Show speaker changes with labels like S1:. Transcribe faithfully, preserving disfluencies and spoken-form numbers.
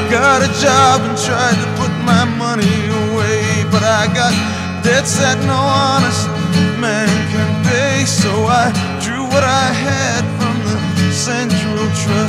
S1: got a job and tried to put my money away, but I got debts that no honest man can pay. So I drew what I had from the Central Trust